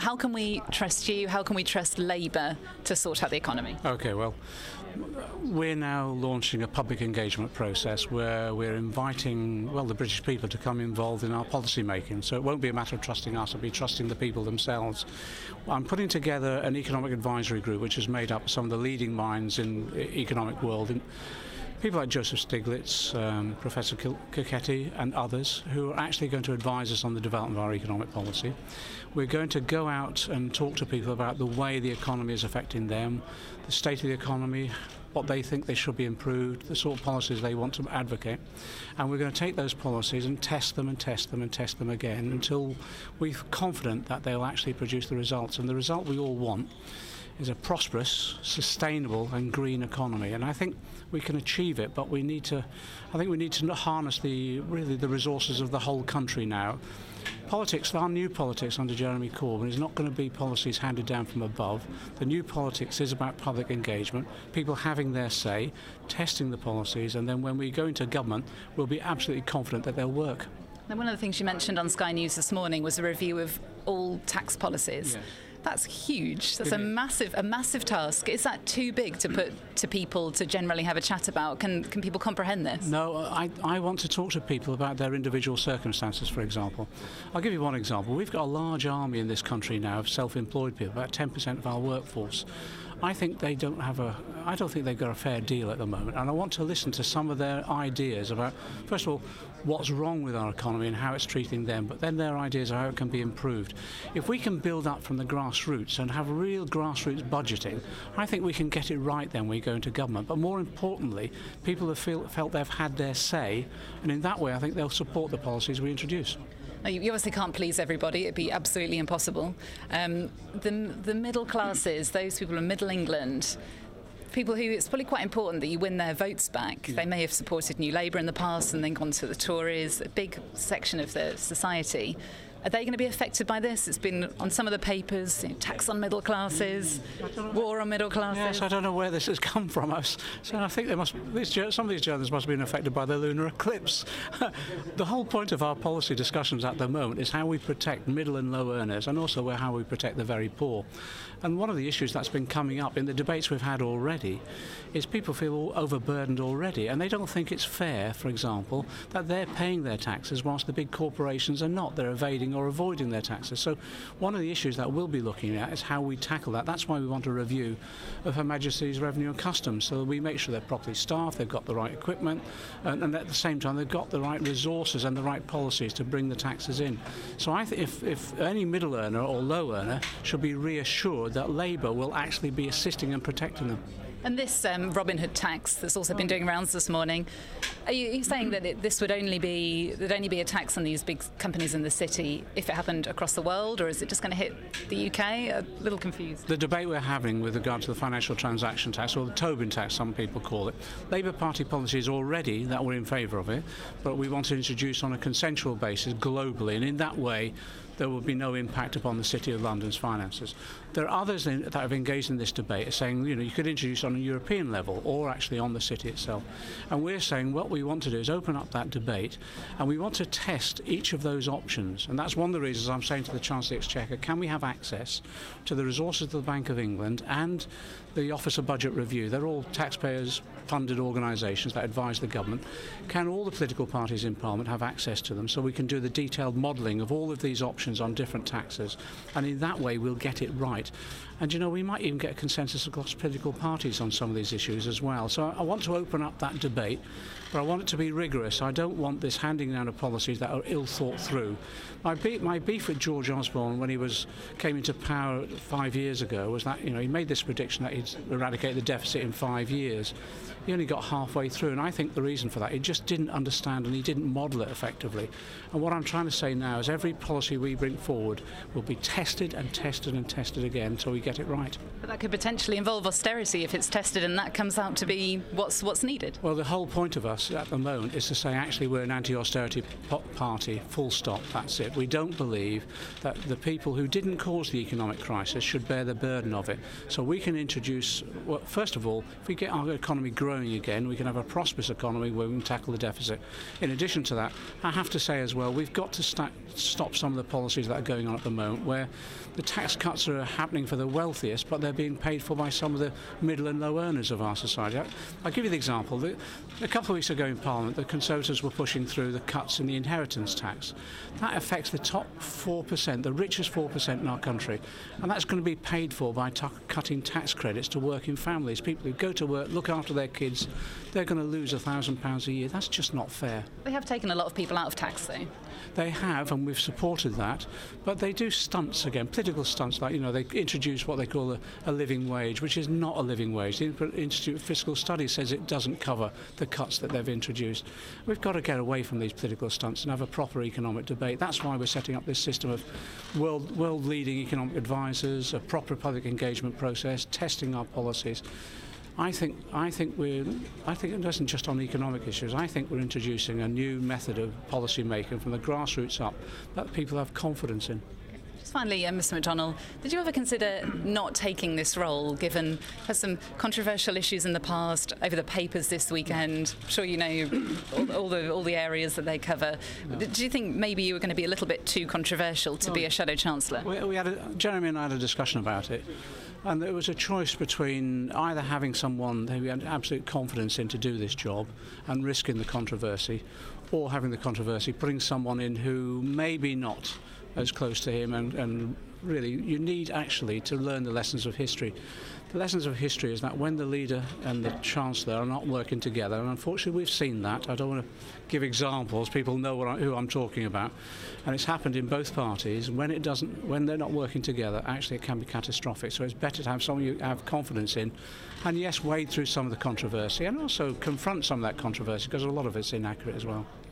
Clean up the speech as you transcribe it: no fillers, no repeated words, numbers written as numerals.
How can we trust you? How can we trust Labour to sort out the economy? Okay, well, we're now launching a public engagement process where we're inviting, the British people to come involved in our policy making. So it won't be a matter of trusting us, it'll be trusting the people themselves. I'm putting together an economic advisory group which is made up of some of the leading minds in the economic world. People like Joseph Stiglitz, Professor Piketty and others who are actually going to advise us on the development of our economic policy. We're going to go out and talk to people about the way the economy is affecting them, the state of the economy, what they think they should be improved, the sort of policies they want to advocate. And we're going to take those policies and test them and test them and test them again until we're confident that they'll actually produce the results. And the result we all want is a prosperous, sustainable and green economy. And I think we can achieve it, but we need to harness the resources of the whole country now. Politics, our new politics under Jeremy Corbyn is not going to be policies handed down from above. The new politics is about public engagement, people having their say, testing the policies, and then when we go into government, we'll be absolutely confident that they'll work. Now, one of the things you mentioned on Sky News this morning was a review of all tax policies. Yes. That's huge. That's a massive task. Is that too big to put to people to generally have a chat about? Can people comprehend this? No, I want to talk to people about their individual circumstances, for example. I'll give you one example. We've got a large army in this country now of self-employed people, about 10% of our workforce. I don't think they've got a fair deal at the moment, and I want to listen to some of their ideas about, first of all, what's wrong with our economy and how it's treating them, but then their ideas of how it can be improved. If we can build up from the grassroots and have real grassroots budgeting, I think we can get it right then when we go into government. But more importantly, people have felt they've had their say, and in that way I think they'll support the policies we introduce. You obviously can't please everybody. It'd be absolutely impossible. The middle classes, those people in Middle England, people who it's probably quite important that you win their votes back. Yeah. They may have supported New Labour in the past and then gone to the Tories, a big section of the society. Are they going to be affected by this? It's been on some of the papers, tax on middle classes, war on middle classes. Yes, I don't know where this has come from. So I think some of these journalists must have been affected by the lunar eclipse. The whole point of our policy discussions at the moment is how we protect middle and low earners, and also how we protect the very poor. And one of the issues that's been coming up in the debates we've had already is people feel overburdened already, and they don't think it's fair, for example, that they're paying their taxes whilst the big corporations are not. They're evading or avoiding their taxes. So one of the issues that we'll be looking at is how we tackle that. That's why we want a review of Her Majesty's Revenue and Customs, so that we make sure they're properly staffed, they've got the right equipment, and at the same time they've got the right resources and the right policies to bring the taxes in. So I think if any middle earner or low earner should be reassured that Labour will actually be assisting and protecting them. And this Robin Hood tax that's also been doing rounds this morning, are you saying that this would only be a tax on these big companies in the city if it happened across the world, or is it just going to hit the UK? A little confused. The debate we're having with regard to the financial transaction tax, or the Tobin tax some people call it, Labour Party policy is already that we're in favour of it, but we want to introduce on a consensual basis globally, and in that way there will be no impact upon the City of London's finances. There are others that have engaged in this debate saying, you could introduce on a European level or actually on the city itself. And we're saying what we want to do is open up that debate, and we want to test each of those options. And that's one of the reasons I'm saying to the Chancellor of the Exchequer, can we have access to the resources of the Bank of England and the Office of Budget Review? They're all taxpayers-funded organisations that advise the government. Can all the political parties in Parliament have access to them so we can do the detailed modelling of all of these options on different taxes, and in that way we'll get it right. And we might even get a consensus across political parties on some of these issues as well. So I want to open up that debate, but I want it to be rigorous. I don't want this handing down of policies that are ill thought through. My beef with George Osborne when he came into power 5 years ago was that he made this prediction that he'd eradicate the deficit in 5 years. He only got halfway through, and I think the reason for that, he just didn't understand and he didn't model it effectively. And what I'm trying to say now is every policy we bring forward will be tested and tested and tested again until we get it right. But that could potentially involve austerity if it's tested and that comes out to be what's needed. Well, the whole point of us at the moment is to say actually we're an anti-austerity party, full stop, that's it. We don't believe that the people who didn't cause the economic crisis should bear the burden of it. So we can introduce, first of all, if we get our economy growing again, we can have a prosperous economy where we can tackle the deficit. In addition to that, I have to say as well, we've got to stop some of the policies that are going on at the moment where the tax cuts are happening for the wealthiest, but they're being paid for by some of the middle and low earners of our society. I'll give you the example. A couple of weeks ago in Parliament, the Conservatives were pushing through the cuts in the inheritance tax. That affects the top 4%, the richest 4% in our country, and that's going to be paid for by cutting tax credits to working families. People who go to work, look after their kids, they're going to lose £1,000 a year. That's just not fair. They have taken a lot of people out of tax, though. They have, and we've supported that, but they do stunts again, political stunts, like, they introduce what they call a living wage, which is not a living wage. The Institute of Fiscal Studies says it doesn't cover the cuts that they've introduced. We've got to get away from these political stunts and have a proper economic debate. That's why we're setting up this system of world-leading economic advisors, a proper public engagement process, testing our policies. I think it isn't just on economic issues. I think we're introducing a new method of policy making from the grassroots up that people have confidence in. Just finally, Mr. McDonnell, did you ever consider not taking this role, given there's some controversial issues in the past, over the papers this weekend? I'm sure you know all the areas that they cover. No. Do you think maybe you were going to be a little bit too controversial to be a Shadow Chancellor? Jeremy and I had a discussion about it. And there was a choice between either having someone who we had absolute confidence in to do this job and risking the controversy, or having the controversy, putting someone in who maybe not as close to him, and really you need actually to learn the lessons of history. The lessons of history is that when the leader and the chancellor are not working together, and unfortunately we've seen that. I don't want to give examples, people know who I'm talking about, and it's happened in both parties. When they're not working together, actually it can be catastrophic. So it's better to have someone you have confidence in, and yes, wade through some of the controversy and also confront some of that controversy, because a lot of it's inaccurate as well.